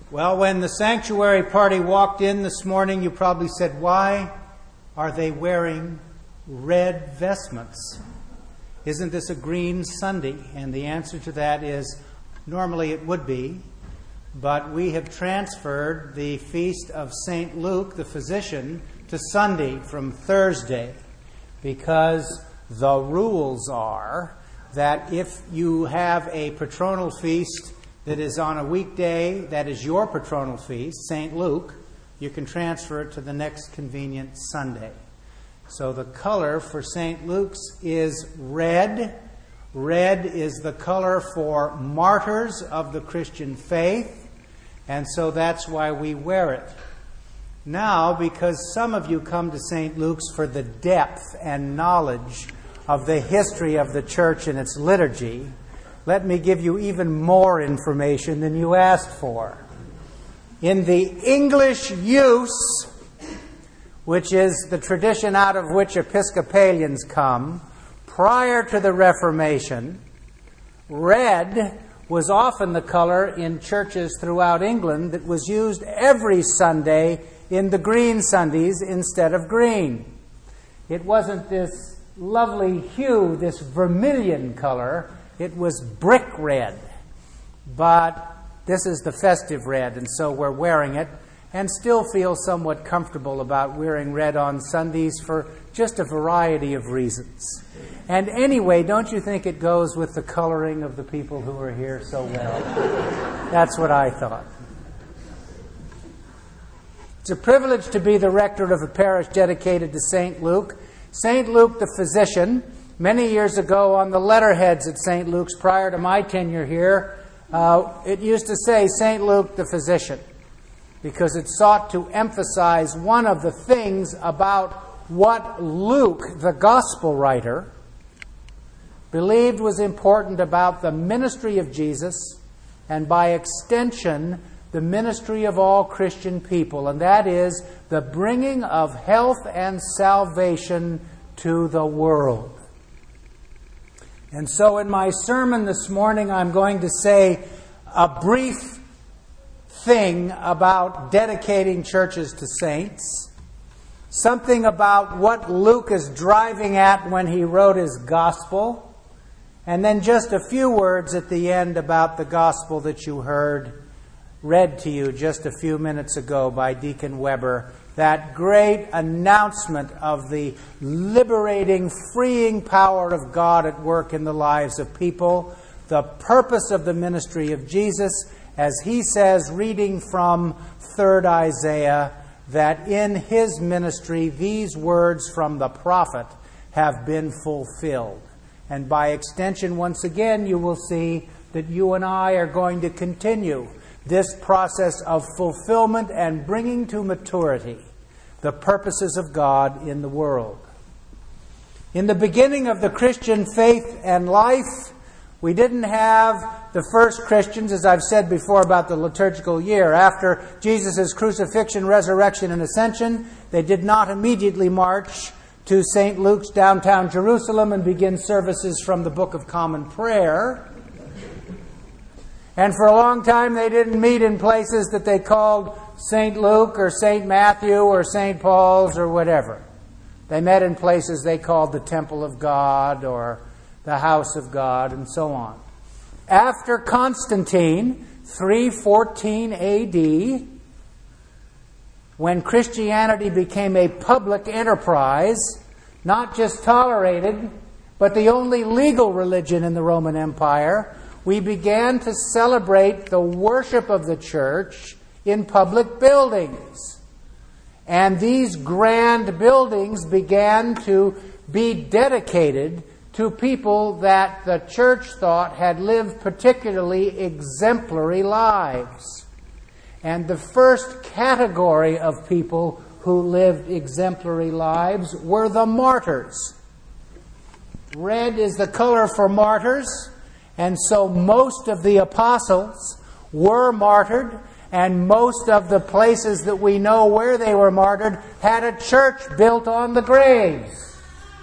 Well, when the sanctuary party walked in this morning, you probably said, why are they wearing red vestments? Isn't this a green Sunday? And the answer to that is, normally it would be, but we have transferred the feast of St. Luke, the physician, to Sunday from Thursday, because the rules are that if you have a patronal feast that is on a weekday, that is your patronal feast, St. Luke, you can transfer it to the next convenient Sunday. So the color for St. Luke's is red. Red is the color for martyrs of the Christian faith, and so that's why we wear it. Now, because some of you come to St. Luke's for the depth and knowledge of the history of the church and its liturgy, let me give you even more information than you asked for. In the English use, which is the tradition out of which Episcopalians come, prior to the Reformation, red was often the color in churches throughout England that was used every Sunday in the green Sundays instead of green. It wasn't this lovely hue, this vermilion color. It was brick red. But this is the festive red, and so we're wearing it and still feel somewhat comfortable about wearing red on Sundays for just a variety of reasons. And anyway, don't you think it goes with the coloring of the people who are here so well? That's what I thought. It's a privilege to be the rector of a parish dedicated to St. Luke. St. Luke the physician, many years ago on the letterheads at St. Luke's prior to my tenure here, it used to say St. Luke the physician, because it sought to emphasize one of the things about what Luke, the gospel writer, believed was important about the ministry of Jesus and by extension the ministry of all Christian people, and that is the bringing of health and salvation to the world. And so in my sermon this morning, I'm going to say a brief thing about dedicating churches to saints, something about what Luke is driving at when he wrote his gospel, and then just a few words at the end about the gospel that you heard read to you just a few minutes ago by Deacon Weber, that great announcement of the liberating, freeing power of God at work in the lives of people, the purpose of the ministry of Jesus, as he says, reading from 3rd Isaiah, that in his ministry these words from the prophet have been fulfilled. And by extension, once again, you will see that you and I are going to continue this process of fulfillment and bringing to maturity the purposes of God in the world. In the beginning of the Christian faith and life, we didn't have the first Christians, as I've said before about the liturgical year. After Jesus' crucifixion, resurrection, and ascension, they did not immediately march to St. Luke's downtown Jerusalem and begin services from the Book of Common Prayer. And for a long time, they didn't meet in places that they called St. Luke or St. Matthew or St. Paul's or whatever. They met in places they called the Temple of God or the House of God and so on. After Constantine, 314 A.D., when Christianity became a public enterprise, not just tolerated, but the only legal religion in the Roman Empire, we began to celebrate the worship of the church in public buildings. And these grand buildings began to be dedicated to people that the church thought had lived particularly exemplary lives. And the first category of people who lived exemplary lives were the martyrs. Red is the color for martyrs. And so most of the apostles were martyred, and most of the places that we know where they were martyred had a church built on the graves.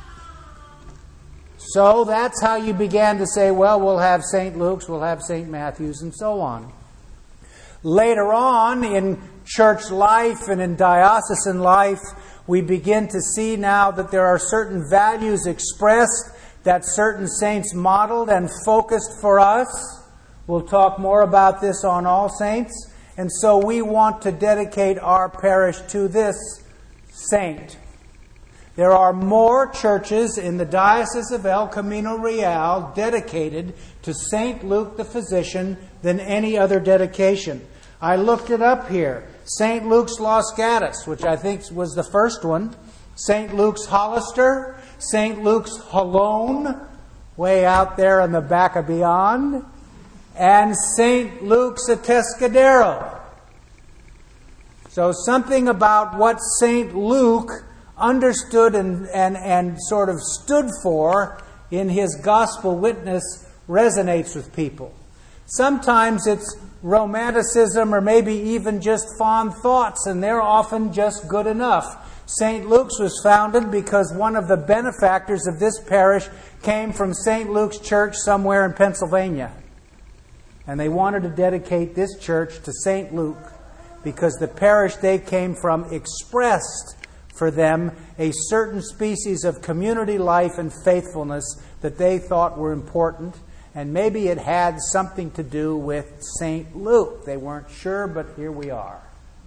So that's how you began to say, well, we'll have St. Luke's, we'll have St. Matthew's, and so on. Later on in church life and in diocesan life, we begin to see now that there are certain values expressed that certain saints modeled and focused for us. We'll talk more about this on All Saints. And so we want to dedicate our parish to this saint. There are more churches in the Diocese of El Camino Real dedicated to St. Luke the Physician than any other dedication. I looked it up here. St. Luke's Los Gatos, which I think was the first one. St. Luke's Hollister. St. Luke's Holone, way out there in the back of beyond. And St. Luke's Atascadero. So something about what St. Luke understood and sort of stood for in his gospel witness resonates with people. Sometimes it's romanticism or maybe even just fond thoughts, and they're often just good enough. St. Luke's was founded because one of the benefactors of this parish came from St. Luke's Church somewhere in Pennsylvania. And they wanted to dedicate this church to St. Luke because the parish they came from expressed for them a certain species of community life and faithfulness that they thought were important. And maybe it had something to do with St. Luke. They weren't sure, but here we are.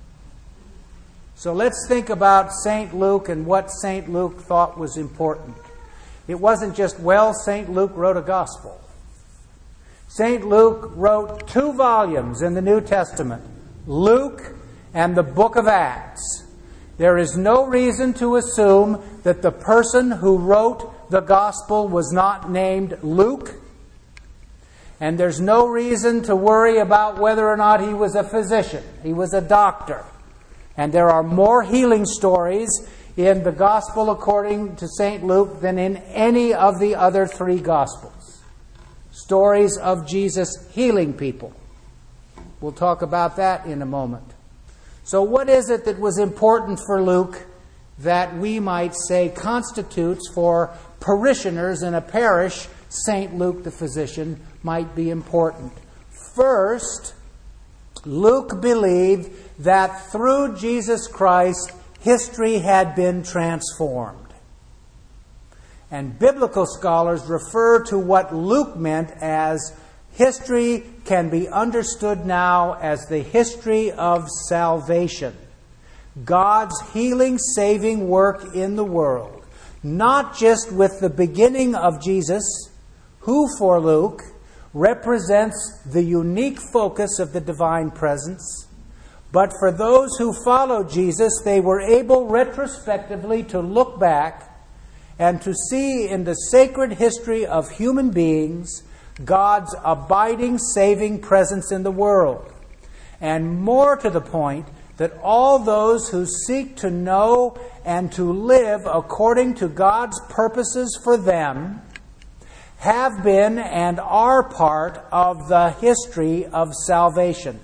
So let's think about St. Luke and what St. Luke thought was important. It wasn't just, well, St. Luke wrote a gospel. St. Luke wrote 2 volumes in the New Testament, Luke and the book of Acts. There is no reason to assume that the person who wrote the gospel was not named Luke. And there's no reason to worry about whether or not he was a physician. He was a doctor. And there are more healing stories in the gospel according to St. Luke than in any of the other 3 gospels. Stories of Jesus healing people. We'll talk about that in a moment. So what is it that was important for Luke that we might say constitutes for parishioners in a parish, St. Luke the Physician might be important? First, Luke believed that through Jesus Christ, history had been transformed. And biblical scholars refer to what Luke meant as history can be understood now as the history of salvation. God's healing, saving work in the world. Not just with the beginning of Jesus, who for Luke represents the unique focus of the divine presence, but for those who followed Jesus, they were able retrospectively to look back and to see in the sacred history of human beings God's abiding, saving presence in the world. And more to the point, that all those who seek to know and to live according to God's purposes for them have been and are part of the history of salvation.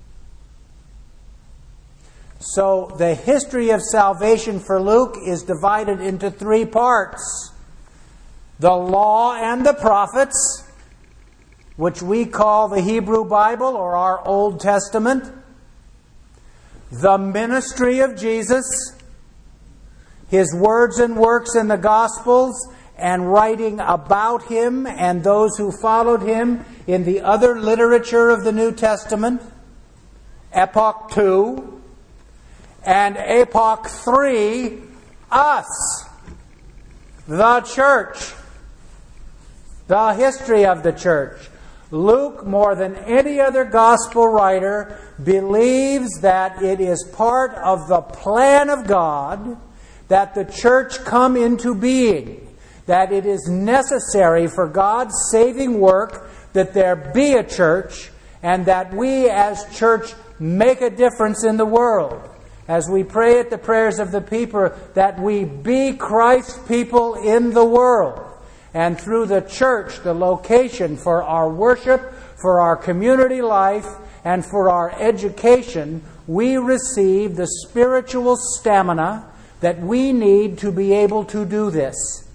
So the history of salvation for Luke is divided into 3 parts. The law and the prophets, which we call the Hebrew Bible or our Old Testament. The ministry of Jesus, His words and works in the Gospels, and writing about Him and those who followed Him in the other literature of the New Testament. Epoch 2. And Epoch 3, us, the church, the history of the church. Luke, more than any other gospel writer, believes that it is part of the plan of God that the church come into being, that it is necessary for God's saving work that there be a church, and that we as church make a difference in the world. As we pray at the prayers of the people, that we be Christ's people in the world. And through the church, the location for our worship, for our community life, and for our education, we receive the spiritual stamina that we need to be able to do this.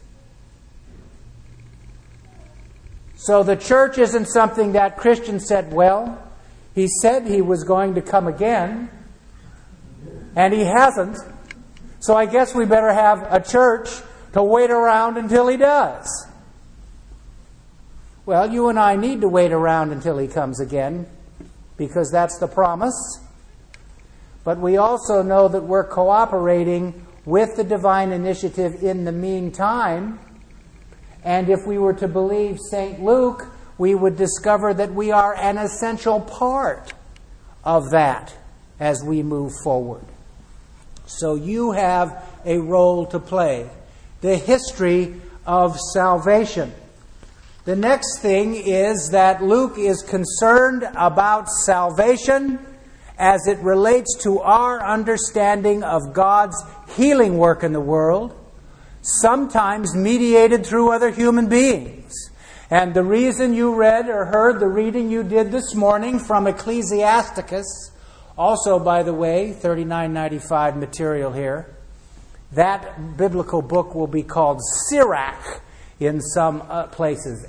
So the church isn't something that Christians said, well, He said He was going to come again, and He hasn't. So I guess we better have a church to wait around until He does. Well, you and I need to wait around until He comes again, because that's the promise. But we also know that we're cooperating with the divine initiative in the meantime. And if we were to believe St. Luke, we would discover that we are an essential part of that as we move forward. So you have a role to play. The history of salvation. The next thing is that Luke is concerned about salvation as it relates to our understanding of God's healing work in the world, sometimes mediated through other human beings. And the reason you read or heard the reading you did this morning from Ecclesiasticus, also, by the way, $39.95 material here, that biblical book will be called Sirach in some places.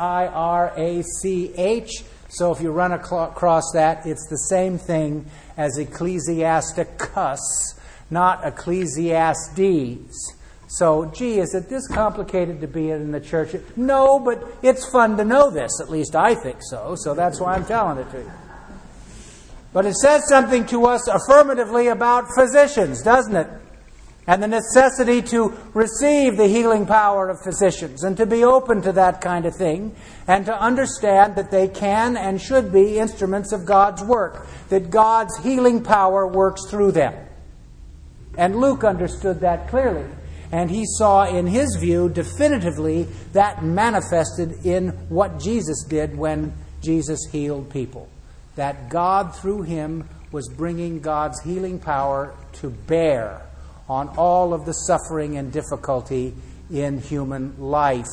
Sirach. So if you run across that, it's the same thing as Ecclesiasticus, not Ecclesiastes. So, gee, is it this complicated to be in the church? No, but it's fun to know this. At least I think so. So that's why I'm telling it to you. But it says something to us affirmatively about physicians, doesn't it? And the necessity to receive the healing power of physicians and to be open to that kind of thing and to understand that they can and should be instruments of God's work, that God's healing power works through them. And Luke understood that clearly. And he saw, in his view, definitively that manifested in what Jesus did when Jesus healed people. That God, through him, was bringing God's healing power to bear on all of the suffering and difficulty in human life.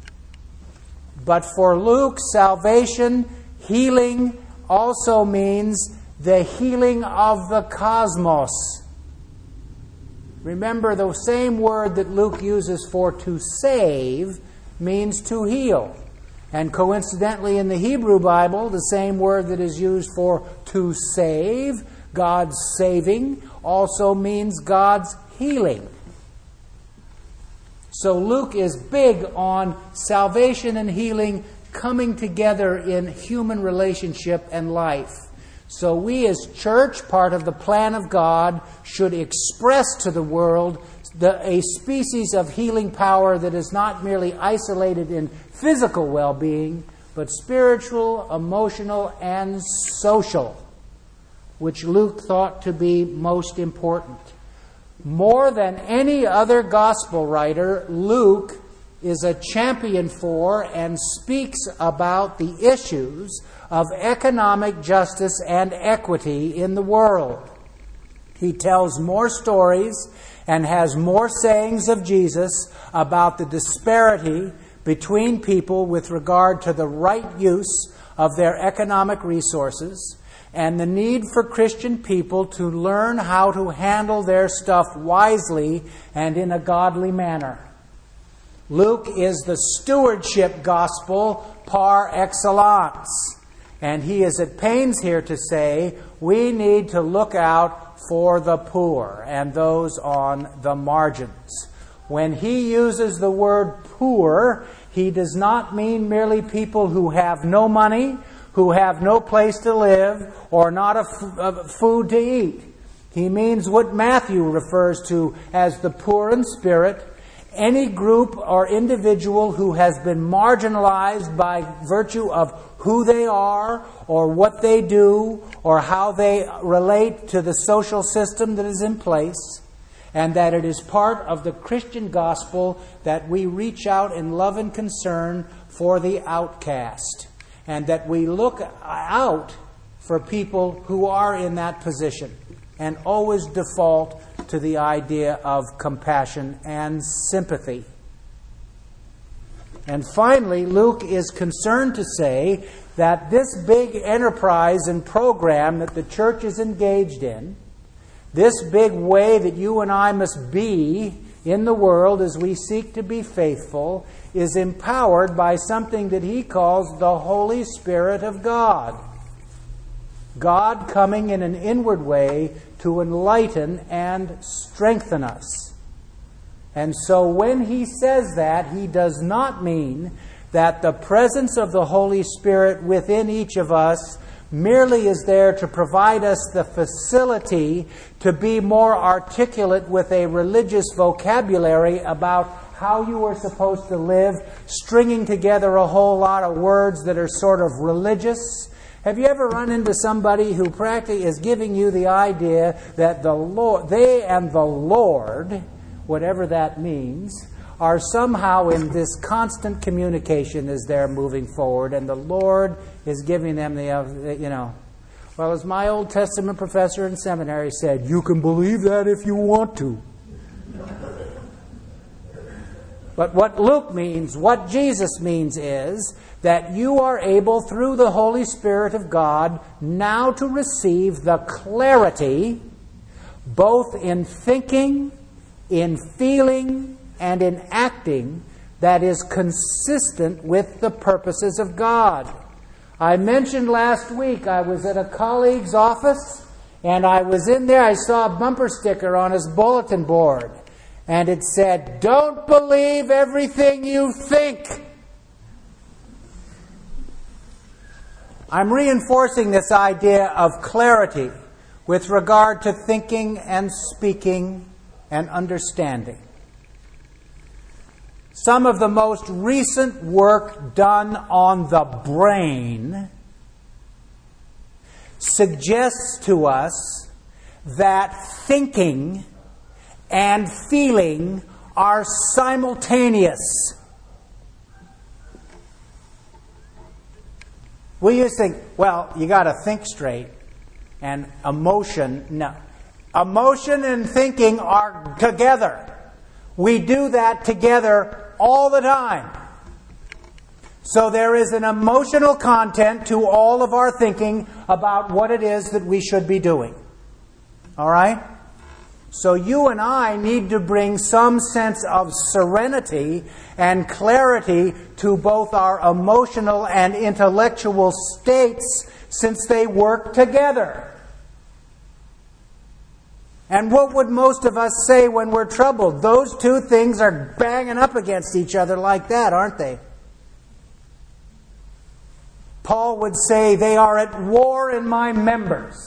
But for Luke, salvation, healing, also means the healing of the cosmos. Remember, the same word that Luke uses for to save means to heal. And coincidentally, in the Hebrew Bible, the same word that is used for to save, God's saving, also means God's healing. So Luke is big on salvation and healing coming together in human relationship and life. So we as church, part of the plan of God, should express to the world a species of healing power that is not merely isolated in physical well-being, but spiritual, emotional, and social, which Luke thought to be most important. More than any other gospel writer, Luke is a champion for and speaks about the issues of economic justice and equity in the world. He tells more stories and has more sayings of Jesus about the disparity between people with regard to the right use of their economic resources and the need for Christian people to learn how to handle their stuff wisely and in a godly manner. Luke is the stewardship gospel par excellence. And he is at pains here to say we need to look out for the poor and those on the margins. When he uses the word poor, he does not mean merely people who have no money, who have no place to live, or not food to eat. He means what Matthew refers to as the poor in spirit, any group or individual who has been marginalized by virtue of who they are or what they do or how they relate to the social system that is in place, and that it is part of the Christian gospel that we reach out in love and concern for the outcast, and that we look out for people who are in that position and always default to the idea of compassion and sympathy. And finally, Luke is concerned to say that this big enterprise and program that the church is engaged in, this big way that you and I must be in the world as we seek to be faithful, is empowered by something that he calls the Holy Spirit of God. God coming in an inward way to enlighten and strengthen us. And so when he says that, he does not mean that the presence of the Holy Spirit within each of us merely is there to provide us the facility to be more articulate with a religious vocabulary about how you are supposed to live, stringing together a whole lot of words that are sort of religious. Have you ever run into somebody who practically is giving you the idea that the Lord, they and the Lord, whatever that means, are somehow in this constant communication as they're moving forward, and the Lord is giving them the, well, as my Old Testament professor in seminary said, you can believe that if you want to. But what Luke means, what Jesus means is that you are able, through the Holy Spirit of God, now to receive the clarity, both in thinking, in feeling, and in acting, that is consistent with the purposes of God. I mentioned last week I was at a colleague's office, and I was in there, I saw a bumper sticker on his bulletin board. And it said, "Don't believe everything you think." I'm reinforcing this idea of clarity with regard to thinking and speaking and understanding. Some of the most recent work done on the brain suggests to us that thinking and feeling are simultaneous. We used to think, well, you got to think straight, and emotion, no. Emotion and thinking are together. We do that together all the time. So there is an emotional content to all of our thinking about what it is that we should be doing. All right? So you and I need to bring some sense of serenity and clarity to both our emotional and intellectual states, since they work together. And what would most of us say when we're troubled? Those two things are banging up against each other like that, aren't they? Paul would say, they are at war in my members.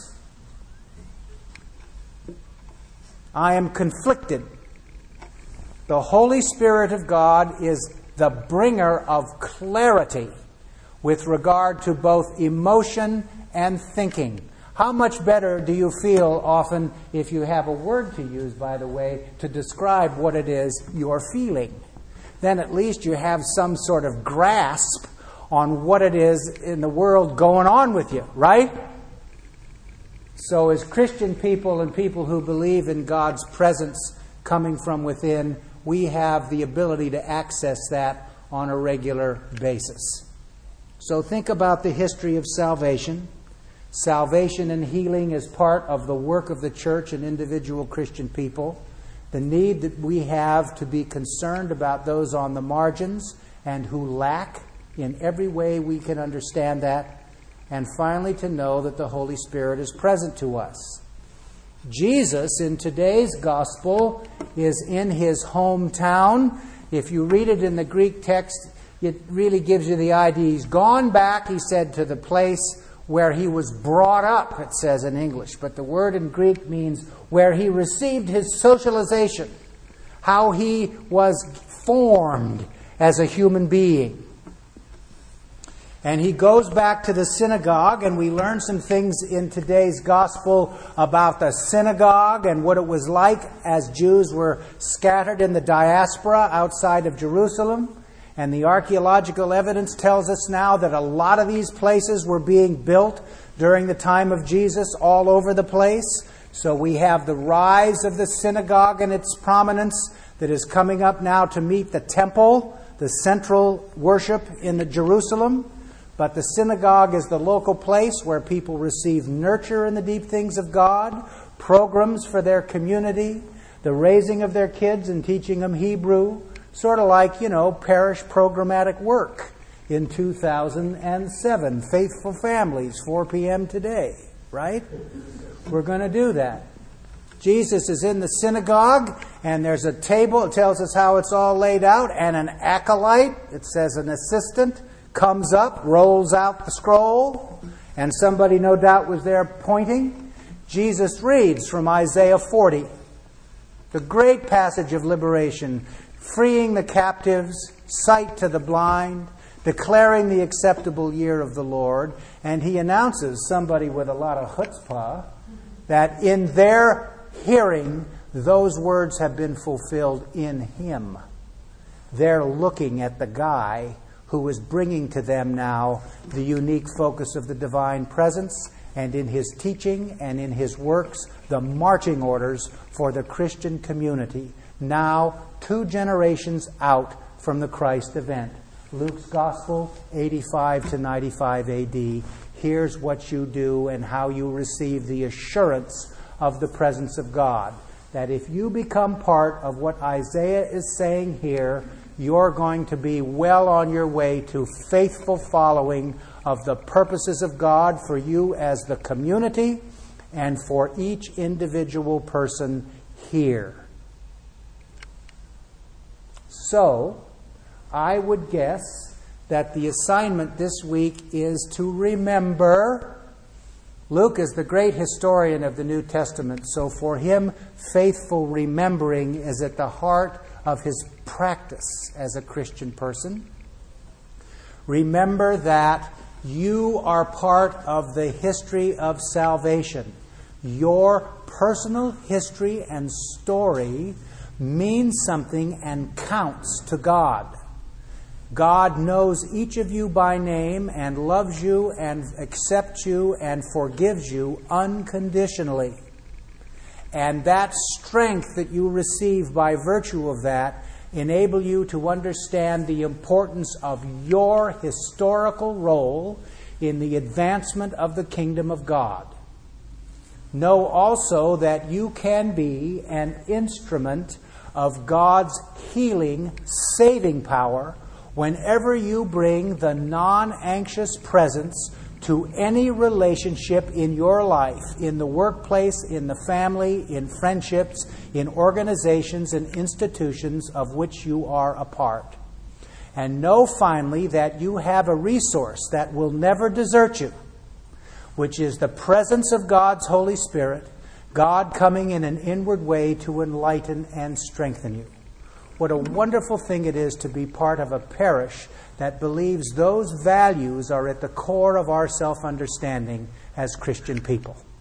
I am conflicted. The Holy Spirit of God is the bringer of clarity with regard to both emotion and thinking. How much better do you feel often if you have a word to use, by the way, to describe what it is you're feeling? Then at least you have some sort of grasp on what it is in the world going on with you, right? So as Christian people and people who believe in God's presence coming from within, we have the ability to access that on a regular basis. So think about the history of salvation. Salvation and healing is part of the work of the church and individual Christian people. The need that we have to be concerned about those on the margins and who lack in every way we can understand that. And finally, to know that the Holy Spirit is present to us. Jesus, in today's gospel, is in his hometown. If you read it in the Greek text, it really gives you the idea. He's gone back, he said, to the place where he was brought up, it says in English. But the word in Greek means where he received his socialization, how he was formed as a human being. And he goes back to the synagogue, and we learn some things in today's gospel about the synagogue and what it was like as Jews were scattered in the diaspora outside of Jerusalem. And the archaeological evidence tells us now that a lot of these places were being built during the time of Jesus all over the place. So we have the rise of the synagogue and its prominence that is coming up now to meet the temple, the central worship in the Jerusalem. But the synagogue is the local place where people receive nurture in the deep things of God, programs for their community, the raising of their kids and teaching them Hebrew, sort of like, parish programmatic work in 2007. Faithful Families, 4 p.m. today. right? We're going to do that. Jesus is in the synagogue, and there's a table. It tells us how it's all laid out, and an acolyte, it says an assistant, comes up, rolls out the scroll, and somebody no doubt was there pointing. Jesus reads from Isaiah 40, the great passage of liberation, freeing the captives, sight to the blind, declaring the acceptable year of the Lord. And he announces, somebody with a lot of chutzpah, that in their hearing, those words have been fulfilled in him. They're looking at the guy who is bringing to them now the unique focus of the divine presence, and in his teaching and in his works, the marching orders for the Christian community, now 2 generations out from the Christ event. Luke's Gospel, 85 to 95 AD. Here's what you do and how you receive the assurance of the presence of God. That if you become part of what Isaiah is saying here, you're going to be well on your way to faithful following of the purposes of God for you as the community and for each individual person here. So, I would guess that the assignment this week is to remember. Luke is the great historian of the New Testament, so for him, faithful remembering is at the heart of his practice as a Christian person. Remember that you are part of the history of salvation. Your personal history and story means something and counts to God. God knows each of you by name and loves you and accepts you and forgives you unconditionally. And that strength that you receive by virtue of that enable you to understand the importance of your historical role in the advancement of the kingdom of God. Know also that you can be an instrument of God's healing, saving power whenever you bring the non-anxious presence to any relationship in your life, in the workplace, in the family, in friendships, in organizations and institutions of which you are a part. And know finally that you have a resource that will never desert you, which is the presence of God's Holy Spirit, God coming in an inward way to enlighten and strengthen you. What a wonderful thing it is to be part of a parish that believes those values are at the core of our self-understanding as Christian people.